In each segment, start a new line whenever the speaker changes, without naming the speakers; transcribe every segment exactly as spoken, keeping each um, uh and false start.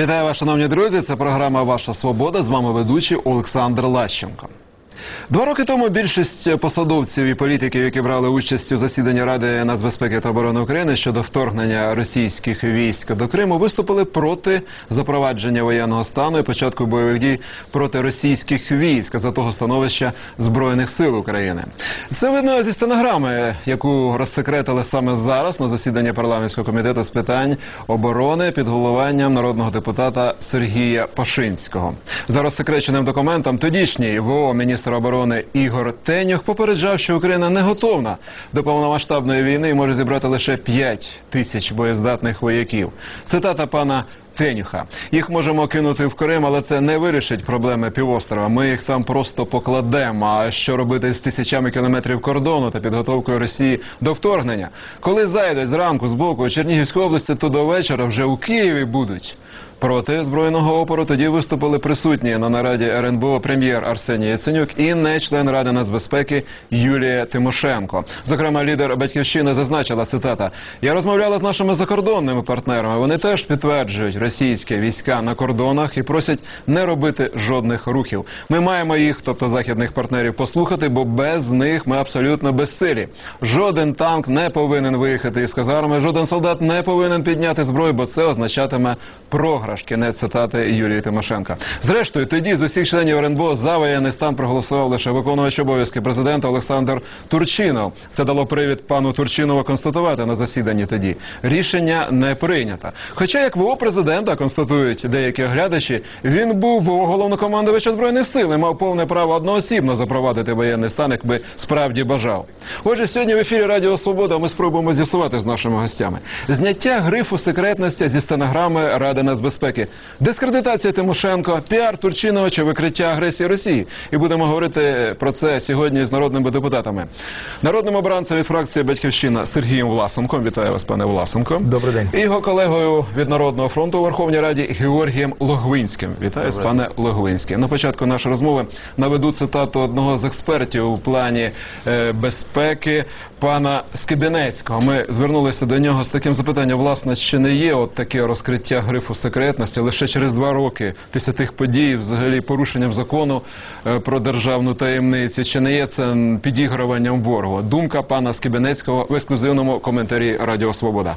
Вітаю вас, шановні друзі, це програма «Ваша свобода», з вами ведучий Олександр Лащенко. Два роки тому більшість посадовців і політиків, які брали участь у засіданні Ради нацбезпеки та оборони України щодо вторгнення російських військ до Криму, виступили проти запровадження воєнного стану і початку бойових дій проти російських військ за того становища Збройних сил України. Це видно зі стенограми, яку розсекретили саме зараз на засіданні парламентського комітету з питань оборони під головуванням народного депутата Сергія Пашинського. За розсекреченим документом тодішній в ООН міністр оборони Ігор Тенюх попереджав, що Україна не готовна до повномасштабної війни і може зібрати лише п'ять тисяч боєздатних вояків. Цитата пана Тенюха. Їх можемо кинути в Крим, але це не вирішить проблеми півострова. Ми їх там просто покладемо. А що робити з тисячами кілометрів кордону та підготовкою Росії до вторгнення? Коли зайдуть зранку з боку Чернігівської області, то до вечора вже у Києві будуть. Проти збройного опору тоді виступили присутні на нараді ер ен бе о прем'єр Арсеній Яценюк і не член Ради нацбезпеки Юлія Тимошенко. Зокрема, лідер «Батьківщини» зазначила, цитата, «Я розмовляла з нашими закордонними партнерами. Вони теж підтверджують російські війська на кордонах і просять не робити жодних рухів. Ми маємо їх, тобто західних партнерів, послухати, бо без них ми абсолютно безсилі. Жоден танк не повинен виїхати із казарми, жоден солдат не повинен підняти зброю, бо це означатиме програш». Кінець цитати Юлії Тимошенко. Зрештою, тоді з усіх членів ер ен бе о за воєнний стан проголосував лише виконувач обов'язки президента Олександр Турчинов. Це дало привід пану Турчинову констатувати на засіданні тоді. Рішення не прийнято. Хоча, як в ООН президента констатують деякі оглядачі, він був головнокомандувачем Збройних сил і мав повне право одноосібно запровадити воєнний стан, якби справді бажав. Отже, сьогодні в ефірі Радіо Свобода ми спробуємо з'ясувати з нашими гостями. Зняття грифу секретності зі стенограми Ради нацбезпеки, дискредитація Тимошенко, піар Турчинова чи викриття агресії Росії. І будемо говорити про це сьогодні з народними депутатами. Народним обранцем від фракції «Батьківщина» Сергієм Власенком. Вітаю вас, пане Власенко.
Добрий день.
І його колегою від Народного фронту у Верховній Раді Георгієм Логвинським. Вітаю вас, пане Логвинський. На початку нашої розмови наведу цитату одного з експертів у плані е, безпеки, пана Скибенецького. Ми звернулися до нього з таким запитанням, власне, чи не є от таке розкриття грифу секретності лише через два роки після тих подій, взагалі порушенням закону е, про державну таємницю, чи не є це підігруванням ворогу? Думка пана Скибенецького в ексклюзивному коментарі Радіо Свобода.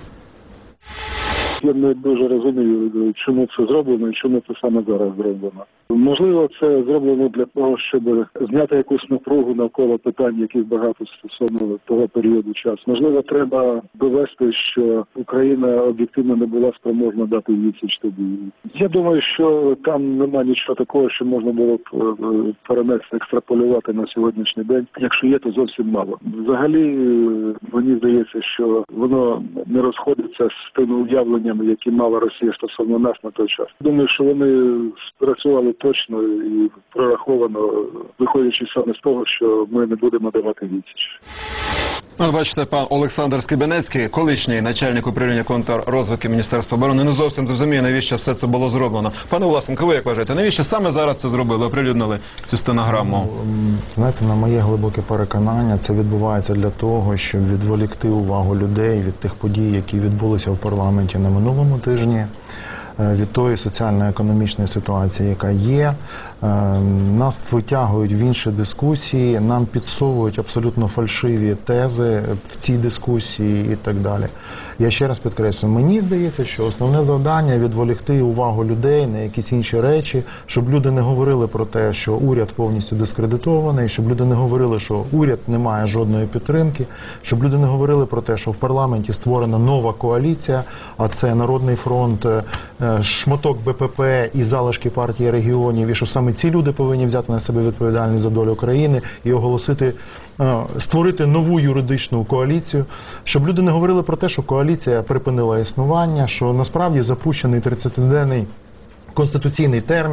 Я не дуже розумію, чому це зроблено і чому це саме зараз зроблено. Можливо, це зроблено для того, щоб зняти якусь напругу навколо питань, яких багато стосовно того періоду часу. Можливо, треба довести, що Україна об'єктивно не була спроможна дати відсіч тоді. Я думаю, що там немає нічого такого, що можна було б перенести, екстраполювати на сьогоднішній день. Якщо є, то зовсім мало. Взагалі, мені здається, що воно не розходиться з тими уявленнями, які мала Росія стосовно нас на той час. Думаю, що вони спрацювали точно і прораховано, виходячи саме з того, що ми не будемо давати відсіч.
Ну, бачите, пан Олександр Скибенецький, колишній начальник управління контррозвідки Міністерства оборони, не зовсім зрозуміє, навіщо все це було зроблено. Пане Власенко, ви як вважаєте, навіщо саме зараз це зробили, оприлюднили цю стенограму?
Знаєте, на моє глибоке переконання, це відбувається для того, щоб відволікти увагу людей від тих подій, які відбулися в парламенті на минулому тижні, від тої соціально-економічної ситуації, яка є. Нас витягують в інші дискусії, нам підсовують абсолютно фальшиві тези в цій дискусії і так далі. Я ще раз підкреслюю, мені здається, що основне завдання – відволікти увагу людей на якісь інші речі, щоб люди не говорили про те, що уряд повністю дискредитований, щоб люди не говорили, що уряд не має жодної підтримки, щоб люди не говорили про те, що в парламенті створена нова коаліція, а це Народний фронт, шматок Бе Пе Пе і залишки партії регіонів, і що саме ці люди повинні взяти на себе відповідальність за долю країни і оголосити, створити нову юридичну коаліцію, щоб люди не говорили про те, що коаліція припинила існування, що насправді запущений тридцятиденний конституційний термін,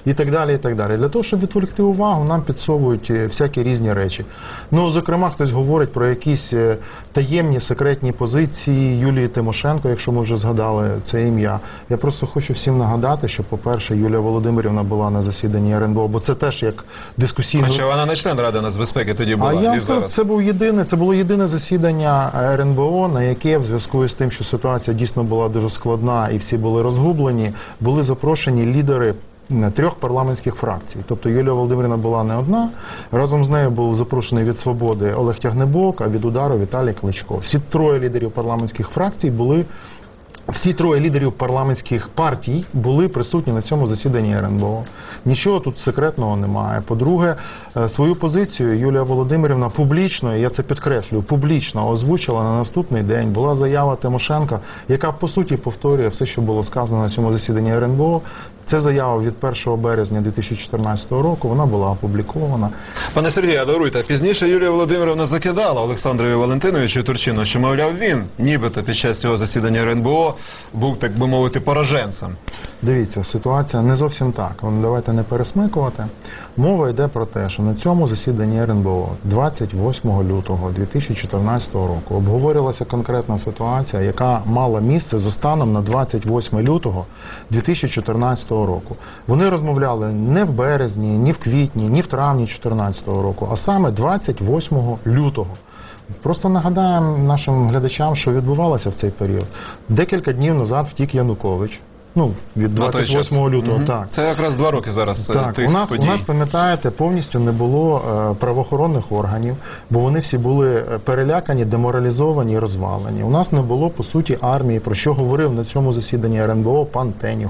і так далі, і так далі. Для того, щоб відволікти увагу, нам підсовують е, всякі різні речі. Ну, зокрема, хтось говорить про якісь е, таємні, секретні позиції Юлії Тимошенко, якщо ми вже згадали це ім'я. Я просто хочу всім нагадати, що, по-перше, Юлія Володимирівна була на засіданні ер ен бе о, бо це теж як дискусійно...
Хоча вона не член Ради нацбезпеки тоді була,
А я
і
це,
зараз.
це був єдине, це було єдине засідання ер ен бе о, на яке в зв'язку з тим, що ситуація дійсно була дуже складна і всі були розгублені, були запрошені лідери трьох парламентських фракцій. Тобто Юлія Володимирівна була не одна, разом з нею був запрошений від «Свободи» Олег Тягнебок, а від «Удару» Віталій Кличко. Всі троє лідерів парламентських фракцій були Всі троє лідерів парламентських партій були присутні на цьому засіданні ер ен бе о. Нічого тут секретного немає. По-друге, свою позицію Юлія Володимирівна публічно, я це підкреслюю, публічно озвучила на наступний день. Була заява Тимошенко, яка по суті повторює все, що було сказано на цьому засіданні ер ен бе о. Це заява від першого березня дві тисячі чотирнадцятого року, вона була опублікована.
Пане Сергію, даруйте, пізніше Юлія Володимирівна закидала Олександрові Валентиновичу Турчину, що, мовляв, він, нібито під час цього засідання ер ен бе о, був, так би мовити, пораженцем.
Дивіться, ситуація не зовсім так. Давайте не пересмикувати. Мова йде про те, що на цьому засіданні ер ен бе о двадцять восьмого лютого дві тисячі чотирнадцятого року обговорювалася конкретна ситуація, яка мала місце за станом на двадцять восьме лютого дві тисячі чотирнадцятого року. Вони розмовляли не в березні, ні в квітні, ні в травні дві тисячі чотирнадцятого року, а саме двадцять восьмого лютого. Просто нагадаємо нашим глядачам, що відбувалося в цей період. Декілька днів назад втік Янукович. Ну, від двадцять восьмого лютого,
угу.
так.
Це якраз два роки зараз
так.
тих
у нас,
подій.
У нас, пам'ятаєте, повністю не було е, правоохоронних органів, бо вони всі були перелякані, деморалізовані і розвалені. У нас не було, по суті, армії, про що говорив на цьому засіданні ер ен бе о пан Тенюх.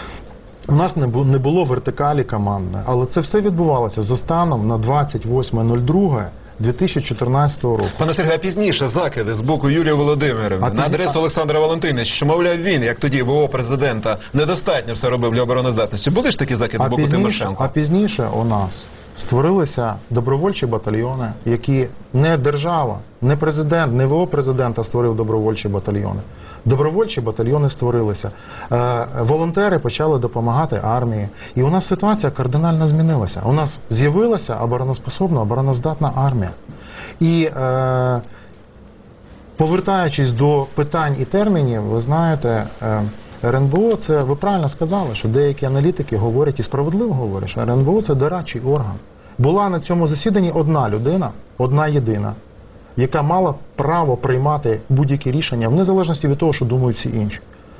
У нас не було вертикалі командної, але це все відбувалося за станом на двадцять восьме друге дві тисячі чотирнадцятого року.
Пане Сергію, а пізніше закиди з боку Юлії Володимирівни на адресу Олександра Валентиновича, що, мовляв, він, як тоді в о президента, недостатньо все робив для обороноздатності. Були ж такі закиди з боку Тимошенко?
А пізніше у нас створилися добровольчі батальйони, які не держава, не президент, не в о президента створив добровольчі батальйони. Добровольчі батальйони створилися. Е, волонтери почали допомагати армії. І у нас ситуація кардинально змінилася. У нас з'явилася обороноспособна, обороноздатна армія. І е, повертаючись до питань і термінів, ви знаєте, е, ер ен бе о, це, ви правильно сказали, що деякі аналітики говорять, і справедливо говорять, що ер ен бе о – це дорадчий орган. Була на цьому засіданні одна людина, одна єдина, яка мала право приймати будь-які рішення, в незалежності від того, що думають всі інші.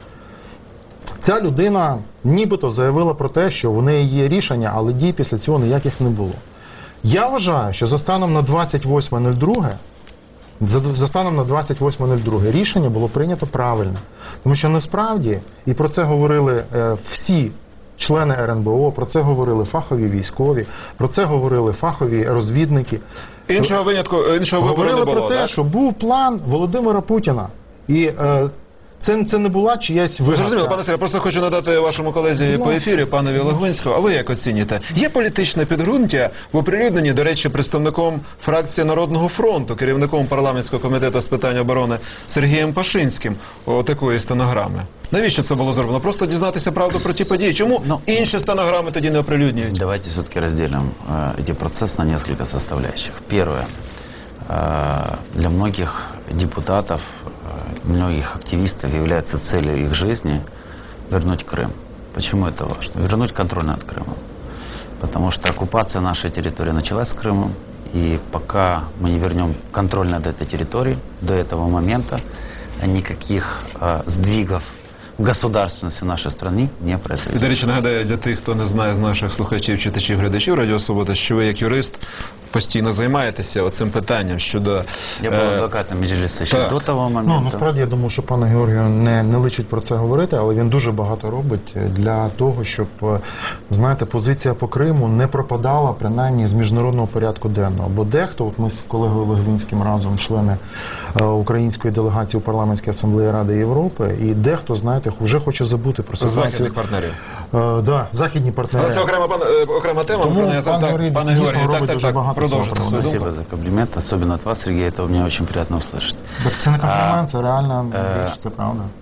Ця людина нібито заявила про те, що в неї є рішення, але дій після цього ніяких не було. Я вважаю, що за станом на двадцять восьме друге, за, за станом на двадцять восьме друге рішення було прийнято правильно. Тому що насправді, і про це говорили е, всі члени ер ен бе о, про це говорили фахові військові, про це говорили фахові розвідники.
Іншого винятку, іншого вибору не
Говорили
було,
про те,
так?
що був план Володимира Путіна. І е, це, це не була чиясь вигадка.
Зрозуміло, пане Сергію, просто хочу надати вашому колезі по ефірі, панові Логвинському. А ви як оцінюєте? Є політичне підґрунтя в оприлюдненні, до речі, представником фракції Народного фронту, керівником парламентського комітету з питань оборони Сергієм Пашинським, такої стенограми? Навіщо це було зроблено? Просто дізнатися правду про ті події. Чому
ну,
інші стенограми тоді не оприлюднюють?
Давайте все-таки разделим э, эти процессы на несколько составляющих. Первое. Э, для многих депутатов, э, многих активистов является целью их жизни вернуть Крым. Почему это важно? Вернуть контроль над Крымом. Потому что оккупация нашей территории началась с Крыма, и пока мы не вернем контроль над этой территорией, до этого момента никаких э, сдвигов в государственности нашей страны не
І,
произойдет.
до речі, нагадаю для тих, хто не знає з наших слухачів, читачів, глядачів Радіо Свобода, що ви як юрист постійно займаєтеся оцим питанням щодо...
Я був
е,
адвокатом Меджлісу ще
так.
до того моменту.
Ну, насправді, я думаю, що пану Георгію не, не личить про це говорити, але він дуже багато робить для того, щоб, знаєте, позиція по Криму не пропадала, принаймні, з міжнародного порядку денного. Бо дехто, от ми з колегою Логвинським разом, члени е, української делегації у парламентській асамблеї Ради Європи, і дехто, знаєте, вже хоче забути про ситуацію.
західних партнерів.
Е, да, західні партнери.
Але це окрема, пан, е, окрема тема.
Тому
про неї
пан
так,
Георгій
пане
дійсно
Георгію, так,
робить
так,
дуже
так,
багато
продовжуйте
цього.
свою думку.
Спасибо за комплимент, особенно от вас, Сергей, это мне очень приятно услышать.
Так це не комплімент,
А,
це реальна
е,
річ, це правда.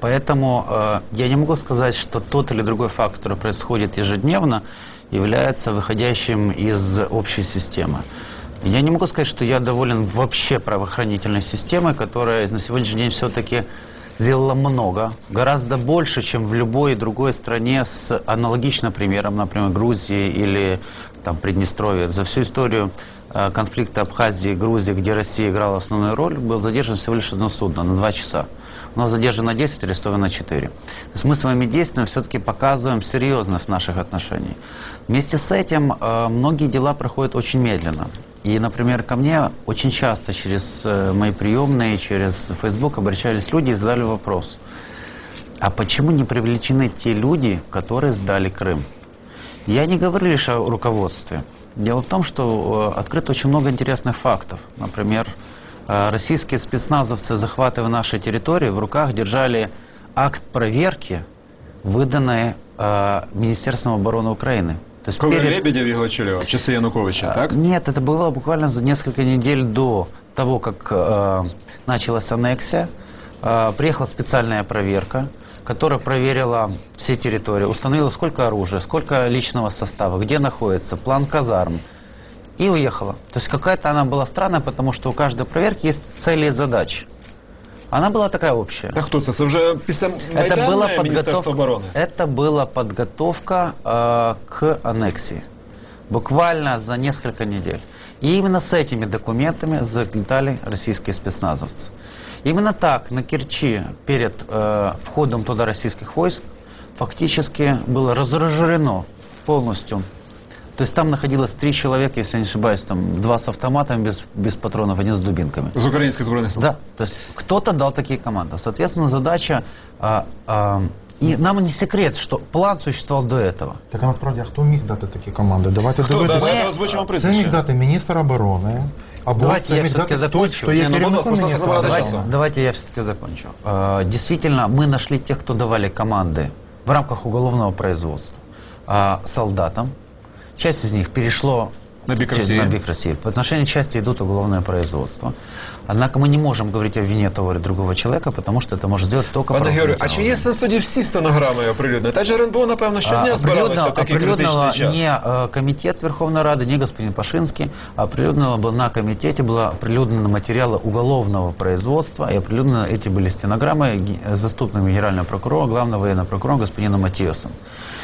Поэтому э, я не могу сказать, что тот или другой факт, который происходит ежедневно, является выходящим из общей системы. Я не могу сказать, что я доволен вообще правоохранительной системой, которая на сегодняшний день все-таки сделала много, гораздо больше, чем в любой другой стране с аналогичным примером, например, Грузии или там, Приднестровья. За всю историю э, конфликта Абхазии и Грузии, где Россия играла основную роль, был задержан всего лишь одно судно на два часа. У нас задержано десять, арестовано четыре. То есть мы своими действиями все-таки показываем серьезность наших отношений. Вместе с этим э, многие дела проходят очень медленно. И, например, ко мне очень часто через э, мои приемные, через Facebook обращались люди и задали вопрос: а почему не привлечены те люди, которые сдали Крым? Я не говорю лишь о руководстве. Дело в том, что э, открыто очень много интересных фактов. Например, э, российские спецназовцы, захватывая наши территории, в руках держали акт проверки, выданный э, Министерством обороны Украины. То есть
Коли
перед...
Лебедев його очолював, в часи Януковича,
А,
так?
Нет, это было буквально за несколько недель до того, как э, началась аннексия. Э, приехала специальная проверка, которая проверила все территории, установила, сколько оружия, сколько личного состава, где находится, план казарм, и уехала. То есть какая-то она была странная, потому что у каждой проверки есть цели и задачи. Она была такая общая.
Та хто це? Це вже після
Это была
Майдану Міністерство
подготовка,
оборони?
это была подготовка э, к аннексии. Буквально за несколько недель. И именно с этими документами залетали российские спецназовцы. Именно так на Керчи перед э, входом туда российских войск фактически было разоружено полностью. То есть там находилось три человека, если я не ошибаюсь, там два с автоматами без, без патронов, один с дубинками.
З українських збройних сил?
Да, то есть кто-то дал такие команды. Соответственно, задача... А, а, и нам не секрет, что план существовал до этого.
Так а насправді, а хто міг дати такі команди? Давайте
Хто?
дивитися.
Давайте озвучимо
Це міг
прізвище.
дати міністр оборони, або
Давайте
це
я
міг
все-таки
дати хтось,
закончу.
хто є
Ні, ну, будь ласка,
керівником
просто
міністра
багато
оборони.
часу.
Давайте я все-таки закончу. А, действительно, мы нашли тех, кто давали команды в рамках уголовного производства а, солдатам. Часть из них перешло
На бік Росії.
на бік России. В отношении части идут уголовное производство. Однако мы не можем говорить о вине того или другого человека, потому что это может сделать только
Пане Георгію, а
правоохранительные
чи є
органы.
сенс тоді всі стенограми оприлюднити? Та ж РНБО, напевно, щодня
А,
збиралося в
определенно-
такий
определенного
критичний час.
не э, комитет Верховной Рады, не господин Пашинский, а определенно был на комитете было определенно материалы уголовного производства, и определенно эти были стенограммы ге- заступным генерального прокурора, главного военного прокурора господина Матиасом.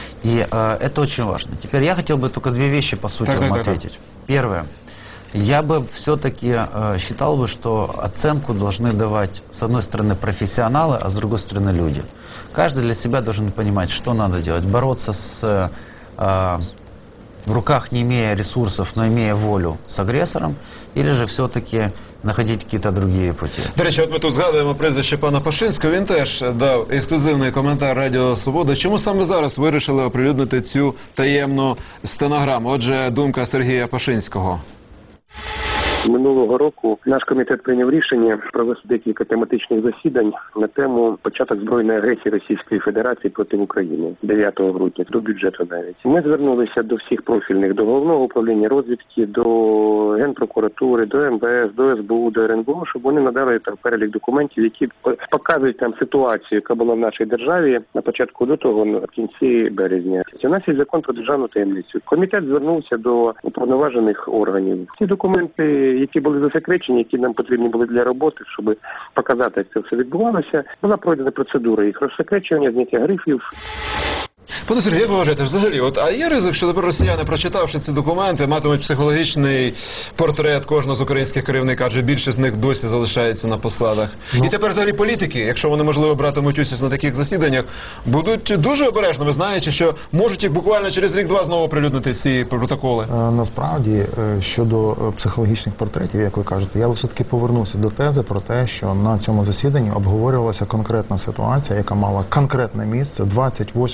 И э, это очень важно. Теперь я хотел бы только две вещи по сути
Так,
вам
так, так, так.
ответить. Первое. Я бы все-таки э, считал бы, что оценку должны давать, с одной стороны, профессионалы, а с другой стороны, люди. Каждый для себя должен понимать, что надо делать. Бороться с, э, в руках, не имея ресурсов, но имея волю, с агрессором, или же все-таки находить какие-то другие пути.
До речі, от ми тут згадуємо прізвище пана Пашинського. Він теж дав ексклюзивний коментар Радіо Свобода. Чому саме зараз вирішили оприлюднити цю таємну стенограму? Отже, думка Сергія Пашинського.
Минулого року наш комітет прийняв рішення провести декілька тематичних засідань на тему початок збройної агресії Російської Федерації проти України дев'ятого грудня, до бюджету навіть. Ми звернулися до всіх профільних, до Головного управління розвідки, до Генпрокуратури, до ем ве ес, до ес бе у, до ер ен бе о, щоб вони надали там перелік документів, які показують там ситуацію, яка була в нашій державі на початку лютого, на кінці березня. У нас є закон про державну таємницю. Комітет звернувся до уповноважених органів. Ці документи, які були засекречені, які нам потрібні були для роботи, щоб показати, як це все відбувалося, була пройдена процедура їх розсекречення, зняття грифів.
Пане Сергію, як ви вважаєте, взагалі, от, а є ризик, що тепер росіяни, прочитавши ці документи, матимуть психологічний портрет кожного з українських керівників, адже більшість з них досі залишається на посадах.
Ну.
І тепер взагалі політики, якщо вони, можливо, братимуть участь на таких засіданнях, будуть дуже обережними, знаючи, що можуть їх буквально через рік-два знову оприлюднити ці протоколи.
Е, Насправді, е, щодо е, психологічних портретів, як ви кажете, я все-таки повернуся до тези про те, що на цьому засіданні обговорювалася конкретна ситуація, яка мала конкретне місце двадцять восьмого лютого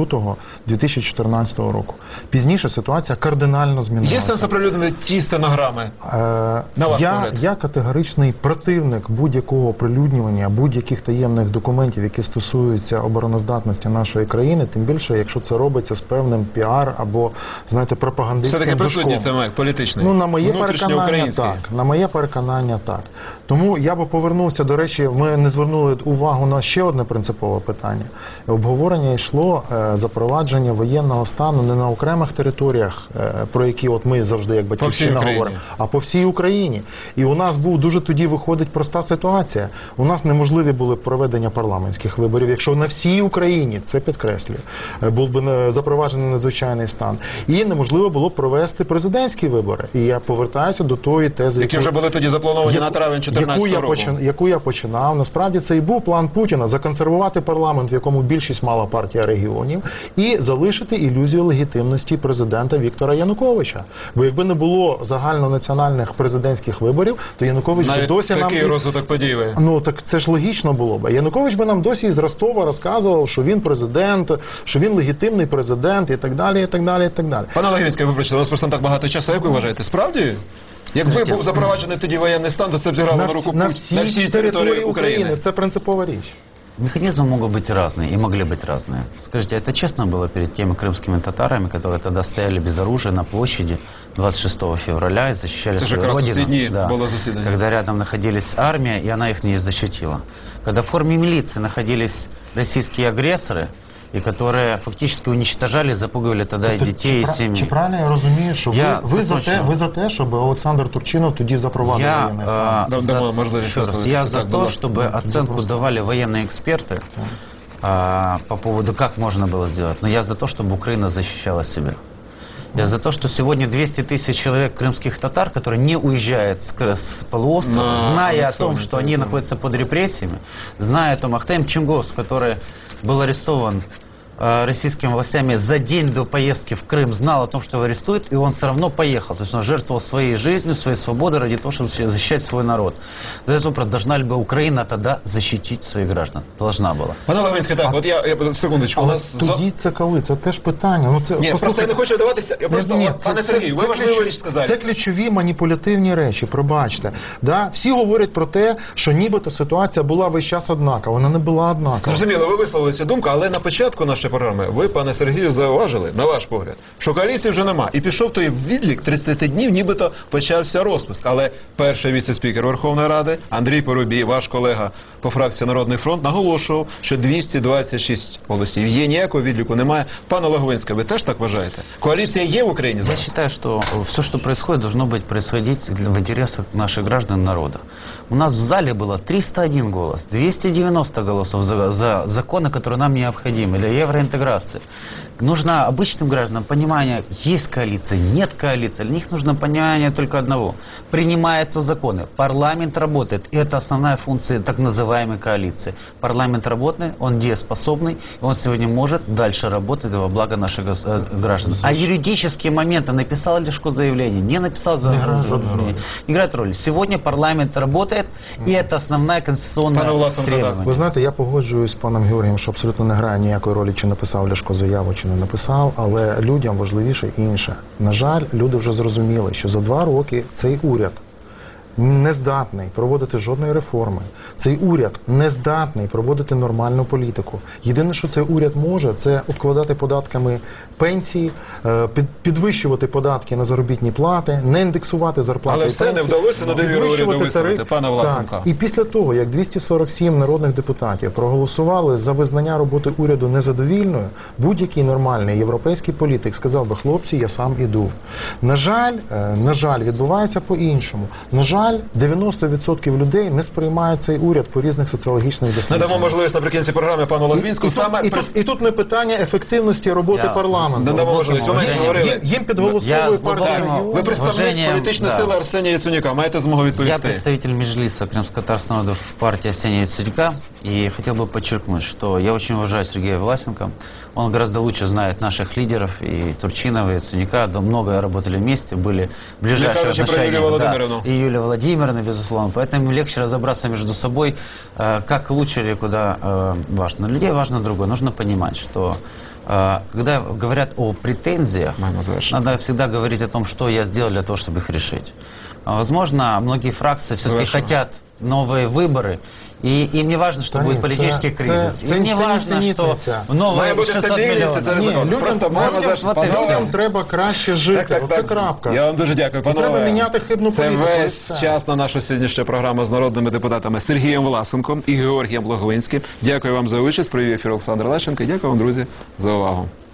лютого дві тисячі чотирнадцятого року. Пізніше ситуація кардинально змінилася.
Є сенс оприлюднити ті стенограми?
Е,
На ваш
я,
погляд?
я категоричний противник будь-якого оприлюднювання, будь-яких таємних документів, які стосуються обороноздатності нашої країни, тим більше, якщо це робиться з певним піар або, знаєте, пропагандистським
Все-таки
душком.
присутній це мек політичний,
Ну, на моє переконання,
внутрішньоукраїнський.
так. На моє переконання, так. Тому я би повернувся, до речі, ми не звернули увагу на ще одне принципове питання. Обговорення йшло е, запровадження воєнного стану не на окремих територіях, е, про які от ми завжди, як батьківщина,
Україні.
говоримо, а по всій Україні. І у нас був дуже тоді виходить проста ситуація. У нас неможливі були проведення парламентських виборів, якщо на всій Україні, це підкреслюю, е, був би не- запроваджений надзвичайний стан. І неможливо було провести президентські вибори. І я повертаюся до тої тези,
Які
яку-
вже були тоді заплановані
яку-
на травень
яку
чотирнадцятого
я,
року.
почин, яку я починав. Насправді це і був план Путіна законсервувати парламент, в якому більшість мала партія регіонів, і залишити ілюзію легітимності президента Віктора Януковича. Бо якби не було загальнонаціональних президентських виборів, то Янукович би
Навіть
досі нам...
такий розвиток подій ви.
Ну так це ж логічно було б. Янукович би нам досі із Ростова розказував, що він президент, що він легітимний президент і так далі, і так далі, і так далі.
Пане Логвинський, вибачте, у вас просто не так багато часу. Як ви вважаєте, справді? Якби
Знаєте,
був запроваджений тоді воєнний стан, то це б зіграло на,
На,
руку
всі- на
Пут-
всій
на всій території України.
Це принципова річ.
Механизмы могут быть разные и могли быть разные. Скажите, это честно было перед теми крымскими татарами, которые тогда стояли без оружия на площади двадцать шестого февраля и защищали
Это же
свою
как раз в
родину?
эти дни было заседание.
Когда рядом находились армия, и она их не защитила. Когда в форме милиции находились российские агрессоры, и которые фактически уничтожали, запугивали тогда и
Тобто,
детей, и
чи, пра-
семьи.
чи правильно я розумію, що
Я
ви, ви, за те,
закончу.
ви за те, щоб Олександр Турчинов тоді запровадив
Я,
воєнний стан?
э,
Да,
за,
да, можно
еще раз,
высказаться,
я
так
за
было.
то, чтобы оценку
просто-
давали военные эксперты а, по поводу, как можно было сделать. Но я за то, чтобы Украина защищала себя. Я за то, что сегодня двести тысяч человек крымских татар, которые не уезжают с, Кры- с полуострова,
На
зная о
аннексованной
том, что они
территории.
находятся под репрессиями, зная о том, Ахтем Чингос, который был арестован э, российскими властями за день до поездки в Крым, знал о том, что его арестуют, и он все равно поехал. То есть он жертвовал своей жизнью, своей свободой ради того, чтобы защищать свой народ. Задается вопрос, должна ли бы Украина тогда защитить своих граждан? Должна была.
Пане Логвинський, так, от я, я секундочку, у
Але
нас...
тоді це коли? Це теж питання. Ну, це,
Ні, просто я не хочу вдаватися, я просто,
Ні, ні,
от, пане
це-
Сергію,
це
ви важливу
ключ-
річ сказали.
Це ключові маніпулятивні речі, пробачте. Да? Всі говорять про те, що нібито ситуація була весь час однакова. Вона не була однакова.
Зрозуміло, ви висловили цю думку, але на початку нашої програми ви, пане Сергію, зауважили, на ваш погляд, що коаліції вже нема. І пішов той відлік тридцяти днів, нібито почався розпуск. Але перший віце-спікер Верховної Ради Андрій Парубій, ваш колега по фракції Народний фронт, наголошував, що двісті двадцять шість голосів є, ніякого відліку немає. Пане Логвинський, ви теж так вважаєте? Коаліція є в Україні
Я
зараз?
считаю, что все, что происходит, должно быть происходить для- в интересах наших граждан и народа. У нас в зале было триста один голос, двести девяносто голосов за, за законы, которые нам необходимы для евроинтеграции. Нужно обычным гражданам понимание, есть коалиция, нет коалиции. Для них нужно понимание только одного. Принимаются законы, парламент работает. И это основная функция так называемой коалиции. Парламент работает, он дееспособный, и он сегодня может дальше работать во благо наших гос- э, граждан. А юридические моменты, написал Лешко заявление, не написал
играет
заявление,
жодной роли.
не играет роли. Сегодня парламент работает, и это основная конституционная
Пане Власенко,
требование.
Ви знаєте, я погоджуюсь з паном Георгієм, що абсолютно не грає ніякої ролі, чи написав Ляшко заяву, чи не написав, але людям важливіше інше. На жаль, люди вже зрозуміли, що за два роки цей уряд не здатний проводити жодної реформи. Цей уряд не здатний проводити нормальну політику. Єдине, що цей уряд може, це обкладати податками пенсії, е, під- підвищувати податки на заробітні плати, не індексувати зарплати.
Але
і
все не
пенсії,
вдалося на довіру
підвищувати
уряду виставити,
тариф.
пане Власенко.
Так. І після того, як двісті сорок сім народних депутатів проголосували за визнання роботи уряду незадовільною, будь-який нормальний європейський політик сказав би, хлопці, я сам іду. На жаль, е, на жаль, відбувається по-іншому. На жаль, дев'яносто відсотків людей не сприймають цей уряд по різних соціологічних дослідженнях.
Надамо можливість наприкінці програми пану
І,
Логвинському
і, тут,
саме...
і, тут, і тут не питання ефективності роботи
Я-
парламенту.
Надамо можливість. Ви менше
Їм-
говорили.
Їм, їм підголосовує
Я з
партія
глибоким
регіонів.
Ви представник
Уважением,
політичної
да.
сили Арсенія Яценюка, маєте змогу
Я
відповісти.
представитель Межлиса Крымско-татарского народа в партии Арсения Яценюка и хотел бы подчеркнуть, что я очень уважаю Сергея Власенко. Он гораздо лучше знает наших лидеров, и Турчинова, и Яценюка. Да, много работали вместе, были ближайшие
кажучи, про
отношения.
Юлию
да,
Владимировну.
и Юлия Владимировна, безусловно. Поэтому легче разобраться между собой, э, как лучше или куда э, важно. Для людей важно другое. Нужно понимать, что Э, Когда говорят о претензиях,
Маємо завершити.
надо всегда говорить о том, что я сделал для того, чтобы их решить. А, Возможно, многие фракции все-таки
Завершим.
хотят новые выборы, и им не важно, что
Да
будет
нет,
политический
це-
кризис.
це-
Им не
це
важно, что
нісенітниця.
в новые
Має бути
шестьсот
стабільність, і
миллионов.
це
Ні,
результат.
людям,
Просто маємо
людям,
завершити.
от і
Панове,
людям треба краще жити.
Так, так,
Оце
так.
крапка.
Я вам дуже дякую, панове.
треба міняти хибну
Це
політику, і
весь
все.
час на нашу сьогоднішню програму з народними депутатами Сергієм Власенком і Георгієм Логвинським. Дякую вам за участь. Привів ефір Олександр Лащенко. І дякую вам, друзі, за увагу.